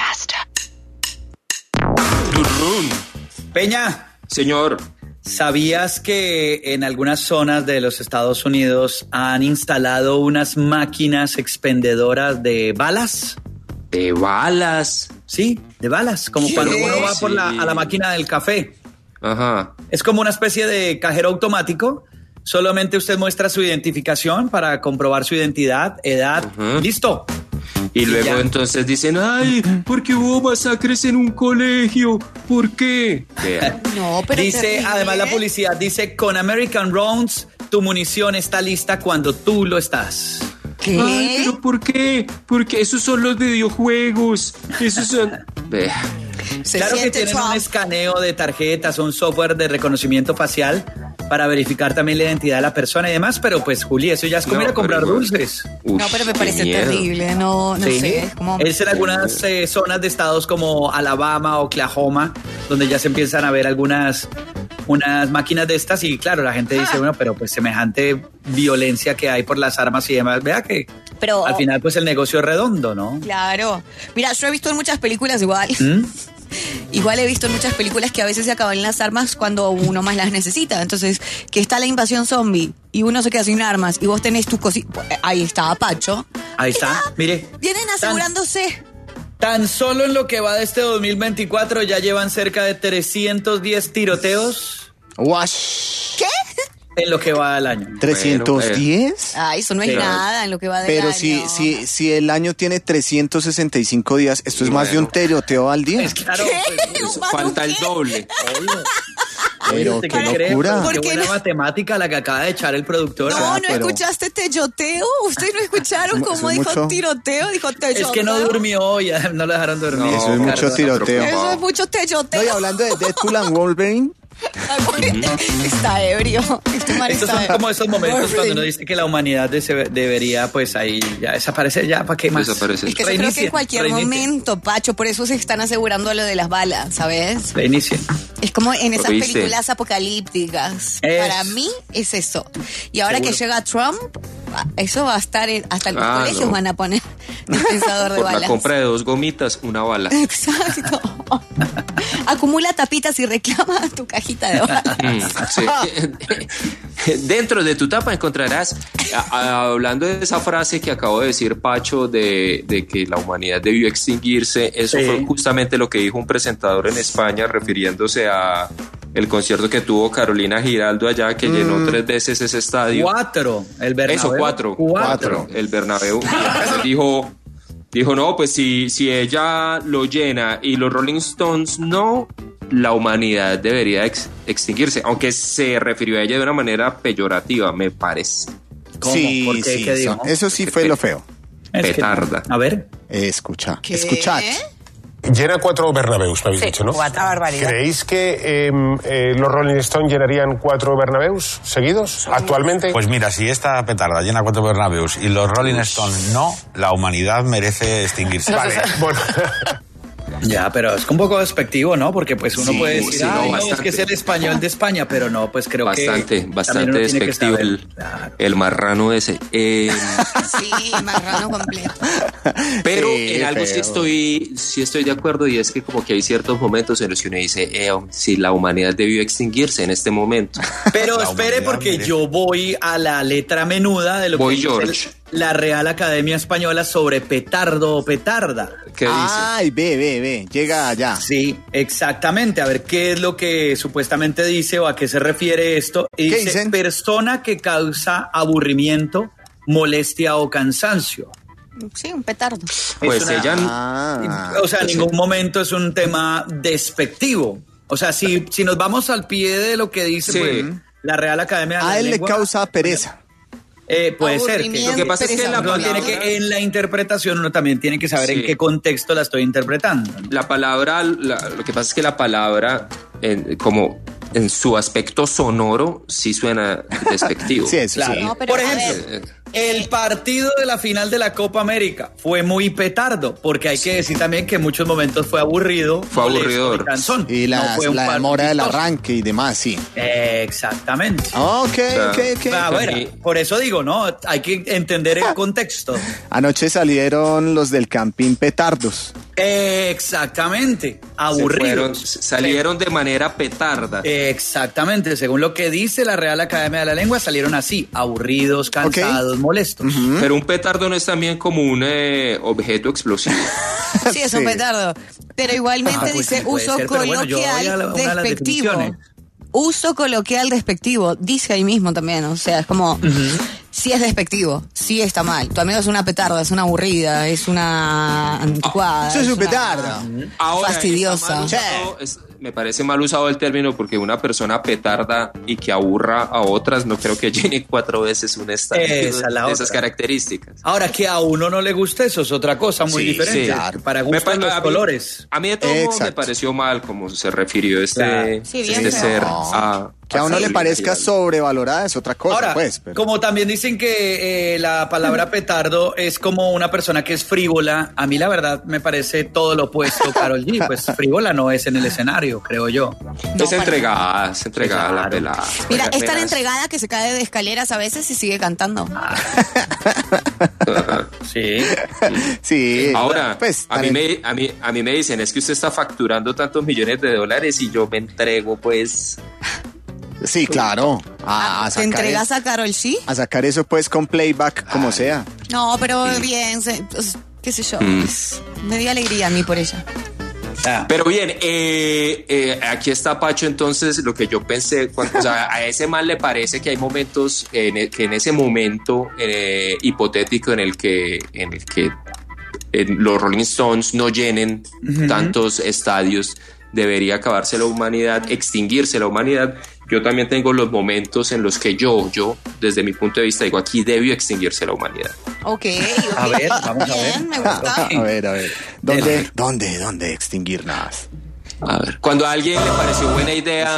Peña. Señor. ¿Sabías que en algunas zonas de los Estados Unidos han instalado unas máquinas expendedoras de balas? ¿De balas? Sí, de balas, como cuando uno va por a la máquina del café. Ajá. Es como una especie de cajero automático. Solamente usted muestra su identificación para comprobar su identidad, edad, listo. Y luego ya. Entonces dicen, ay, ¿por qué hubo masacres en un colegio? ¿Por qué? No, pero dice, terrible. además la publicidad dice, con American Rounds, tu munición está lista cuando tú lo estás. ¿Qué? Ay, ¿pero por qué? Porque esos son los videojuegos. Esos son... Claro que tienen un escaneo de tarjetas, un software de reconocimiento facial para verificar también la identidad de la persona y demás, pero pues, Juli, eso ya es como ir a comprar dulces. No, pero me parece terrible, no Sí. sé. Como... Es en algunas zonas de estados como Alabama, Oklahoma, donde ya se empiezan a ver unas máquinas de estas y claro, la gente dice, bueno, pero pues semejante violencia que hay por las armas y demás, vea que Pero, al final pues el negocio es redondo, ¿no? Claro. Mira, yo he visto en muchas películas igual. Igual he visto en muchas películas que a veces se acaban las armas cuando uno más las necesita. Entonces, que está la invasión zombie y uno se queda sin armas y vos tenés tus cositas. Ahí está, Pacho. Ahí está, mire. Vienen asegurándose. Tan solo en lo que va de este 2024 ya llevan cerca de 310 tiroteos. ¿Qué? En lo que va del año. ¿310? Ay, eso no es nada en lo que va de Pero año. si el año tiene 365 días, esto es más de un tiroteo al día. Claro, falta el doble. Pero ¿Usted qué qué cree? locura. Qué buena matemática la que acaba de echar el productor. No, ¿no pero- escuchaste teyoteo? ¿Ustedes no escucharon Eso cómo es dijo mucho. tiroteo? Dijo teyoteo. Es que no durmió, ya no lo dejaron dormir. Eso es mucho tiroteo. Eso es mucho teyoteo. No, y hablando de Deadpool and Wolverine, Está ebrio. Este man Estos está son como esos momentos Wolverine. cuando uno dice que la humanidad debería, pues ahí ya desaparecer, ya, ¿para qué más? Desaparecer. Es que yo creo que en cualquier momento, Pacho, por eso se están asegurando lo de las balas, ¿sabes? Reinicie. Es como en esas ¿Viste? películas apocalípticas. Es- Para mí es eso. Y ahora Seguro. que llega Trump, eso va a estar hasta en los Ah, colegios no. van a poner dispensador de Por la balas. compra de 2 gomitas, una bala. Exacto. Acumula tapitas y reclama tu cajita de balas. Sí. Dentro de tu tapa encontrarás, hablando de esa frase que acabo de decir, Pacho, de que la humanidad debió extinguirse, eso Sí. fue justamente lo que dijo un presentador en España refiriéndose a el concierto que tuvo Carolina Giraldo allá, que llenó 3 veces ese estadio. 4, el Bernabéu. Eso, 4. El Bernabéu. Y entonces dijo, no, pues si ella lo llena y los Rolling Stones no, la humanidad debería extinguirse, aunque se refirió a ella de una manera peyorativa, me parece. ¿Cómo? sí, ¿Por qué? sí, ¿Qué dijo? eso sí fue lo feo. Es que- Petarda. A ver. Escuchad. ¿Qué? Llena 4 Bernabéus, me habéis Sí, dicho, ¿no? 4. Una barbaridad. ¿Creéis que los Rolling Stones llenarían 4 Bernabéus seguidos actualmente? Pues mira, si esta petarda llena 4 Bernabéus y los Rolling Stones no, la humanidad merece extinguirse. Vale, bueno. Ya, pero es un poco despectivo, ¿no? Porque pues uno Sí, puede decir, sí, no, "Ay, no, es bastante. que es el español de España", pero no, pues creo que Bastante también uno tiene que despectivo saber. el marrano ese. Sí, marrano completo. Pero Sí, en algo feo. sí estoy de acuerdo, y es que como que hay ciertos momentos en los que uno dice, si la humanidad debió extinguirse en este momento. Pero La espere, humanidad porque merece. yo voy a la letra menuda de lo Voy, que dice George. la Real Academia Española sobre petardo o petarda. ¿Qué dice? Ay, ve, llega allá. Sí, exactamente. A ver qué es lo que supuestamente dice o a qué se refiere esto. Y ¿Qué dice, dicen? persona que causa aburrimiento, molestia o cansancio. Sí, un petardo. Pues Es una- ella... O sea, en pues, ningún momento es un tema despectivo. O sea, si nos vamos al pie de lo que dice Sí. pues, la Real Academia de la A él le Lengua, causa pereza. puede ser. Aburrimiento, Lo que pasa es que pereza. la Uno tiene palabra- que, en la interpretación uno también tiene que saber Sí. en qué contexto la estoy interpretando. La palabra, lo que pasa es que la palabra, como en su aspecto sonoro, sí suena despectivo. Sí, eso Claro. sí. No, pero Por a ejemplo, ver. el partido de la final de la Copa América fue muy petardo, porque hay que decir también que en muchos momentos fue aburrido. Fue molesto aburridor. y cansón. Y No fue un la partido demora del vistoso. arranque y demás, sí. Exactamente. Ok. Ah, bueno, por eso digo, ¿no? Hay que entender el contexto. Anoche salieron los del camping petardos. Exactamente. Aburridos. Salieron de manera petarda. Exactamente, según lo que dice la Real Academia de la Lengua, salieron así, aburridos, cansados, molestos. Pero un petardo no es también como un objeto explosivo. Sí, es un petardo. Pero igualmente Ah, pues dice sí, puede uso ser, pero bueno, yo voy a coloquial una de las despectivo. definiciones. Uso coloquial despectivo. Dice ahí mismo también. O sea, es como. Sí es despectivo. Sí está mal. Tu amigo es una petarda, es una aburrida, es una anticuada. Eso es un una petardo. Ahora, fastidiosa. está mal usado, me parece mal usado el término, porque una persona petarda y que aburra a otras, no creo que llene 4 veces un estadio Esa es la de esas otra. características. Ahora, que a uno no le guste, eso es otra cosa muy Sí, diferente. sí. Claro. Para gustos los colores. A mí de todo modo me Exacto. pareció mal como se refirió Claro. Sí, bien este feo. ser Que a uno le Carolina parezca Giraldo. sobrevalorada es otra cosa, Ahora, pues. Pero... como también dicen que la palabra petardo es como una persona que es frívola, a mí la verdad me parece todo lo opuesto, Karol G. Pues frívola no es en el escenario, creo yo. Es entregada la pelada. Mira, es tan Verás. entregada que se cae de escaleras a veces y sigue cantando. Sí. Sí. Ahora, pues, a mí me dicen, es que usted está facturando tantos millones de dólares y yo me entrego, pues... Sí, claro. A ¿Te sacar entregas a Karol G? a sacar eso pues con playback como sea. No, pero bien, pues, qué sé yo. pues, me dio alegría a mí por ella. Pero bien, aquí está Pacho, entonces lo que yo pensé, o sea, a ese man le parece que hay momentos, que en ese momento hipotético en el que los Rolling Stones no llenen tantos estadios, debería acabarse la humanidad, extinguirse la humanidad, yo también tengo los momentos en los que yo, desde mi punto de vista, digo, aquí debió extinguirse la humanidad. Ok. A ver, vamos a ver. Bien, me gusta. A ver. ¿Dónde extinguirnos? A ver, cuando a alguien le pareció buena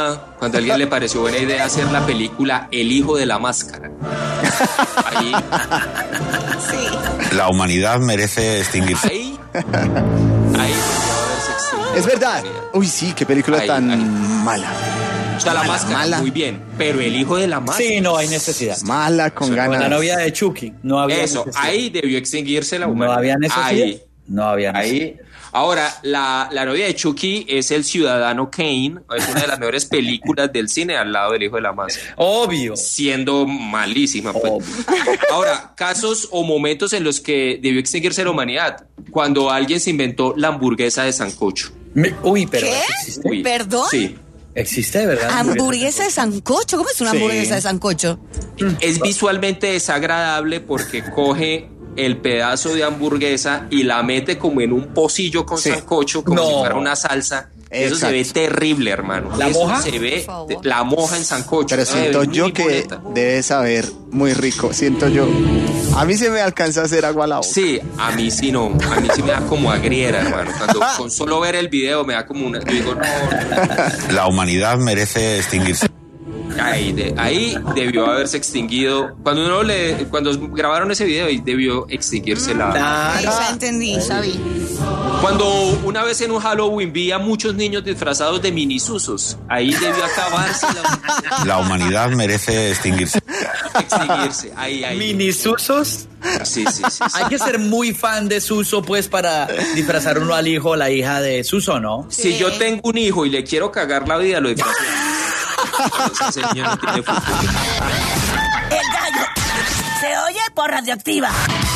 idea hacer la película El hijo de la máscara. Ahí. Sí. La humanidad merece extinguirse. Ahí debió haberse extinguido. Es verdad. Uy, sí, qué película tan mala. O sea, la máscara, muy bien, pero el hijo de la máscara. Sí, no hay necesidad. Mala con ganas. La novia de Chucky, no había Eso, necesidad. ahí debió extinguirse la humanidad. No había necesidad. Ahí. No había necesidad. Ahí. Ahora, la novia de Chucky es El Ciudadano Kane, es una de las mejores películas del cine al lado del hijo de la máscara. Obvio. Siendo malísima, pues. Ahora, casos o momentos en los que debió extinguirse la humanidad. Cuando alguien se inventó la hamburguesa de sancocho. Pero ¿qué? ¿existe? ¿Perdón? Sí. ¿Existe de verdad? ¿Hamburguesa de sancocho? ¿Cómo es una hamburguesa de sancocho? Es visualmente desagradable porque coge el pedazo de hamburguesa y la mete como en un pocillo con sancocho, como si fuera una salsa. Eso se ve terrible, hermano. ¿La moja? Se ve la moja en sancocho. Pero siento yo que debe saber muy rico. Siento yo. A mí se me alcanza a hacer agua a la boca. Sí, a mí sí no. A mí sí me da como agriera, hermano. Cuando con solo ver el video me da como una... Yo digo, no. La humanidad merece extinguirse. Ahí debió haberse extinguido. Cuando grabaron ese video, ahí debió extinguirse la... Ahí ya entendí, ya vi. Cuando una vez en un Halloween vi a muchos niños disfrazados de minisusos, ahí debió acabarse La humanidad merece extinguirse. Ahí. ¿Minisusos? Sí. Hay que ser muy fan de Suso, pues, para disfrazar uno al hijo o la hija de Suso, ¿no? Si yo tengo un hijo y le quiero cagar la vida, lo disfrazo. Ese señor no tiene futuro. El gallo se oye por Radioactiva.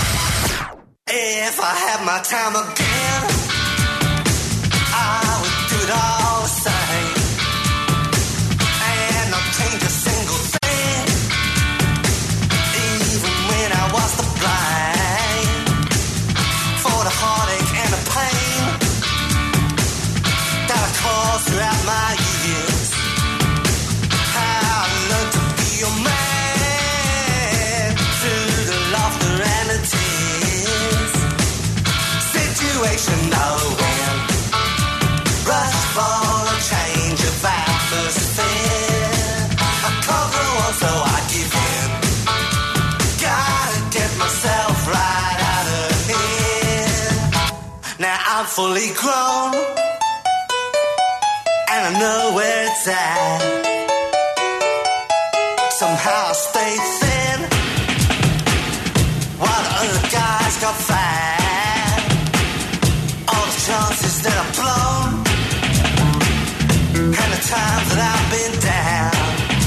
If I had my time again, I would do it all the same, and not change a single thing, even when I was the blind, for the heartache and the pain that I caused throughout my years. I learned to be a man through the laughter and the tears. Situational when rush for a change of atmosphere. I can't go on, so I give in. Gotta get myself right out of here. Now I'm fully grown, and I know where it's at. Somehow I stay thin, while the other guys got fat. All the chances that I've blown, and the times that I've been down,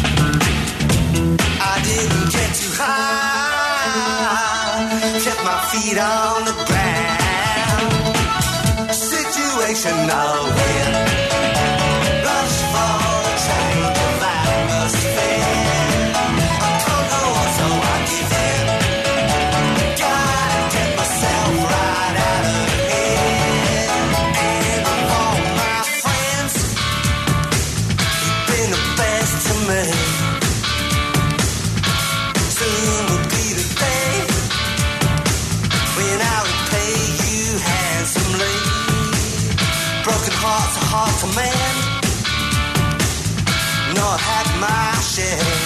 I didn't get too high, kept my feet on the ground. Situational win, rush for a change of atmosphere. Soon will be the day when I repay you handsomely. Broken hearts are hard to mend, not had my share,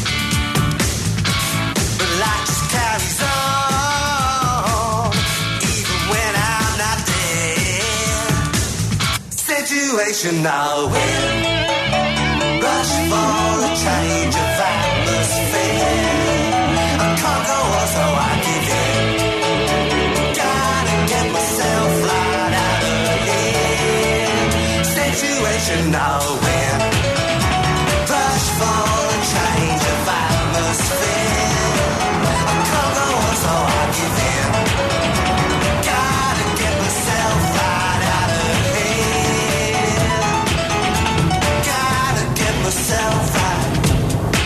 but life just carries on, even when I'm not there. Situational win. Rush for a change of atmosphere. I can't go on, so I give in. Gotta get myself right out of here. Situational win. Rush for a change of atmosphere. I can't go on, so I give in. Gotta get myself right out of here. Myself right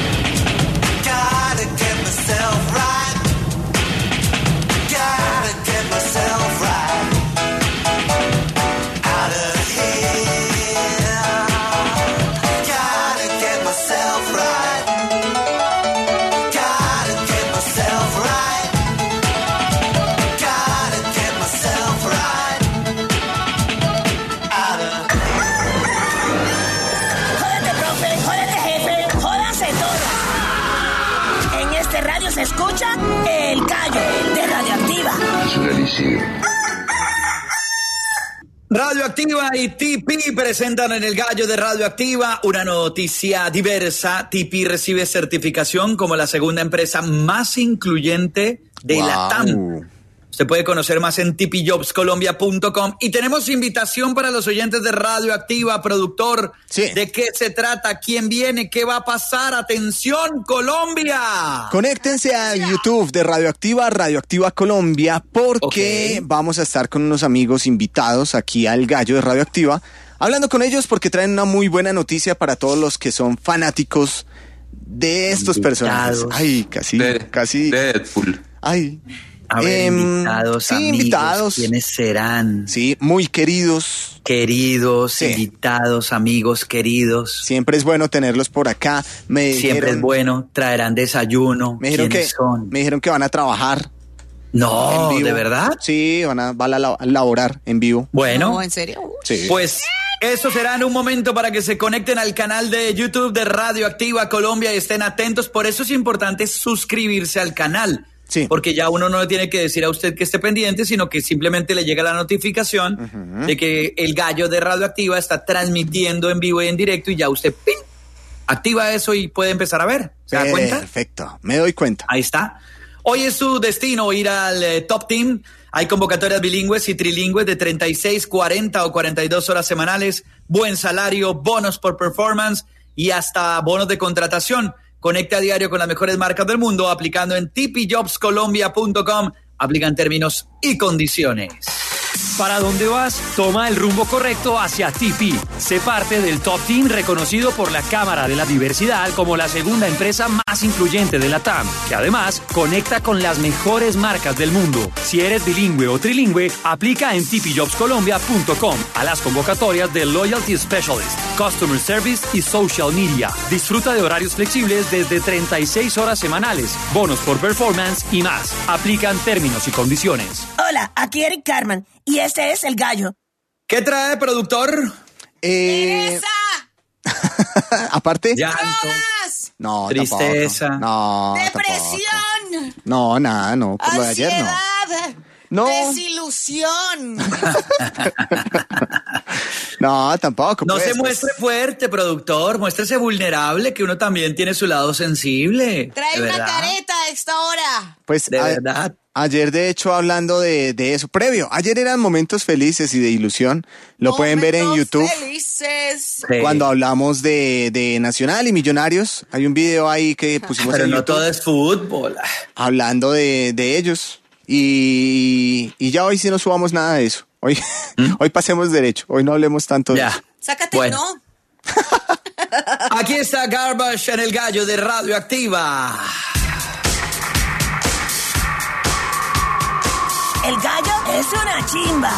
mientras escucha El Gallo de Radioactiva. Radioactiva y TP presentan en El Gallo de Radioactiva una noticia diversa. TP recibe certificación como la segunda empresa más incluyente de la TAM. Usted puede conocer más en tpjobscolombia.com. Y tenemos invitación para los oyentes de Radioactiva, productor. Sí. ¿De qué se trata? ¿Quién viene? ¿Qué va a pasar? ¡Atención, Colombia! Conéctense a YouTube de Radioactiva, Radioactiva Colombia, porque vamos a estar con unos amigos invitados aquí al Gallo de Radioactiva, hablando con ellos porque traen una muy buena noticia para todos los que son fanáticos de estos personajes. Ay, casi Deadpool. Ay. A ver, invitados, sí, amigos, invitados. ¿Quiénes serán? Sí, muy queridos. Queridos, Sí. invitados, amigos queridos. Siempre es bueno tenerlos por acá. Siempre es bueno, traerán desayuno. Me dijeron ¿Quiénes son? Me dijeron que van a trabajar. No, en vivo. ¿de verdad? Sí, van a laborar en vivo. Bueno, No, ¿en serio? Sí. pues eso será en un momento para que se conecten al canal de YouTube de Radioactiva Colombia y estén atentos. Por eso es importante suscribirse al canal. Sí. Porque ya uno no le tiene que decir a usted que esté pendiente, sino que simplemente le llega la notificación de que el Gallo de Radioactiva está transmitiendo en vivo y en directo y ya usted ¡ping! Activa eso y puede empezar a ver. ¿Se da cuenta? Perfecto, me doy cuenta. Ahí está. Hoy es su destino ir al Top Team. Hay convocatorias bilingües y trilingües de 36, 40 o 42 horas semanales, buen salario, bonos por performance y hasta bonos de contratación. Conecta a diario con las mejores marcas del mundo aplicando en tpjobscolombia.com. Aplican términos y condiciones. ¿Para dónde vas? Toma el rumbo correcto hacia TP. Sé parte del Top Team reconocido por la Cámara de la Diversidad como la segunda empresa más incluyente de la TAM, que además conecta con las mejores marcas del mundo. Si eres bilingüe o trilingüe, aplica en tpjobscolombia.com a las convocatorias de Loyalty Specialist, Customer Service y Social Media. Disfruta de horarios flexibles desde 36 horas semanales, bonos por performance y más. Aplican términos y condiciones. Hola, aquí Eric Carman y este es El Gallo. ¿Qué trae, productor? Aparte. Llanto. No, Tristeza. Tampoco. No, Depresión. No, nada, no. Por lo de ayer no. Ansiedad. No. Desilusión. No, tampoco. No pues, se muestre fuerte, productor. Muéstrese vulnerable, que uno también tiene su lado sensible. Trae ¿De una verdad? careta a esta hora. Pues De verdad. Ayer, de hecho, hablando de eso, previo, ayer eran momentos felices y de ilusión. Lo pueden ver en YouTube. Felices. Sí. Cuando hablamos de Nacional y Millonarios, hay un video ahí que pusimos Pero en no YouTube todo es fútbol. hablando de ellos. Y ya hoy sí no subamos nada de eso. Hoy, hoy pasemos derecho. Hoy no hablemos tanto de Ya. eso. Sácate, Bueno. no. Aquí está Garbage en el Gallo de Radioactiva. El Gallo es una chimba.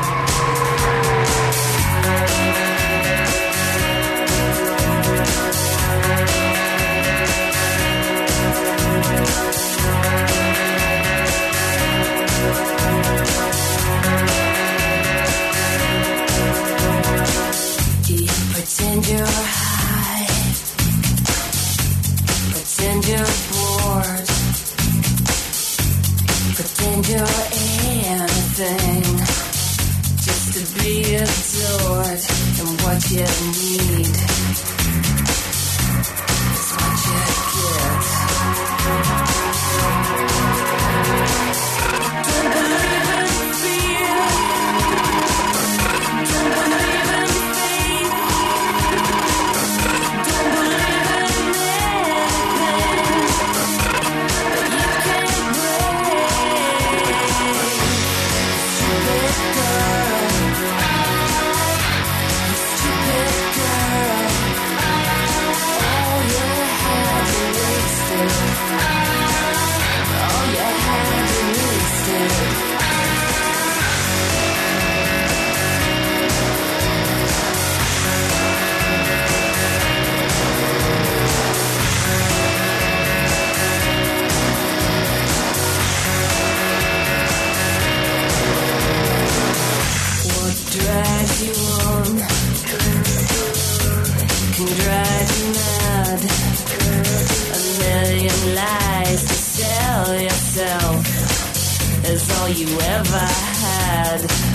Pretend you're high. Pretend you're bored. Pretend you're anything. Just to be adored. And what you need is what you get. Don't believe in fear. Don't believe in faith. Don't believe in anything that you can't break. Stupid girl. Stupid girl. All you had to wasted. All you had to wasted. What drives you on can drive you mad. A million lies to say. all you ever had.